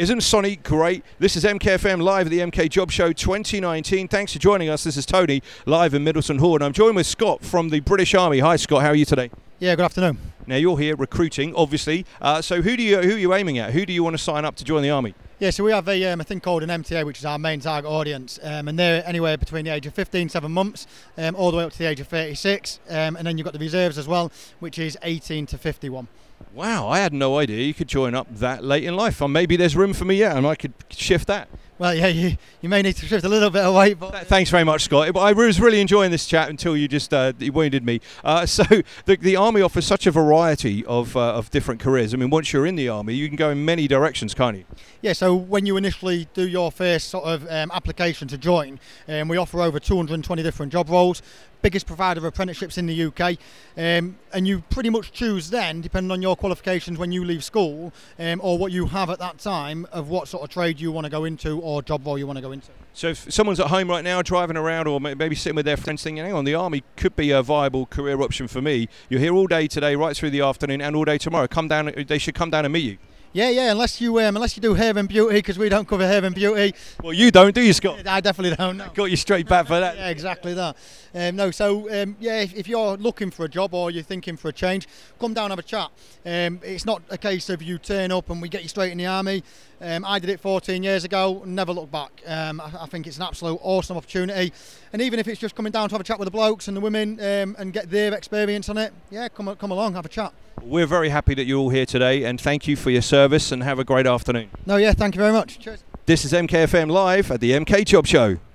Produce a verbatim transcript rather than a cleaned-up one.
Isn't Sonny great? This is M K F M live at the M K Job Show twenty nineteen. Thanks for joining us. This is Tony live in Middleton Hall, and I'm joined with Scott from the British Army. Hi, Scott. How are you today? Yeah, good afternoon. Now you're here recruiting, obviously. Uh, so who do you who are you aiming at? Who do you want to sign up to join the army? Yeah, so we have a, um, a thing called an M T A, which is our main target audience, um, and they're anywhere between the age of fifteen, seven months, um, all the way up to the age of thirty-six, um, and then you've got the reserves as well, which is eighteen to fifty-one. Wow, I had no idea you could join up that late in life. And maybe there's room for me yet, and I could shift that. Well, yeah, you, you may need to shift a little bit of weight. But Thanks very much, Scott. I was really enjoying this chat until you just uh, you wounded me. Uh, so the, the Army offers such a variety of, uh, of different careers. I mean, once you're in the Army, you can go in many directions, can't you? Yeah, so when you initially do your first sort of um, application to join, um, we offer over two hundred twenty different job roles, biggest provider of apprenticeships in the U K, um, and you pretty much choose then, depending on your qualifications when you leave school, um, or what you have at that time, of what sort of trade you want to go into or job role you want to go into. So if someone's at home right now driving around or maybe sitting with their friends thinking, hang on, the Army could be a viable career option for me, you're here all day today, right through the afternoon and all day tomorrow. Come down, they should come down and meet you. Yeah, yeah, unless you um, unless you do hair and beauty, because we don't cover hair and beauty. Well, you don't, do you, Scott? I definitely don't. No. Got you straight back for that. Yeah, exactly that. Um, no, so um, yeah, if, if you're looking for a job or you're thinking for a change, come down and have a chat. Um, it's not a case of you turn up and we get you straight in the army. Um, I did it fourteen years ago and never looked back. Um, I, I think it's an absolute awesome opportunity. And even if it's just coming down to have a chat with the blokes and the women um, and get their experience on it, yeah, come come along, have a chat. We're very happy that you're all here today, and thank you for your service, and have a great afternoon. No, yeah, thank you very much. Cheers. This is M K F M live at the M K Job Show.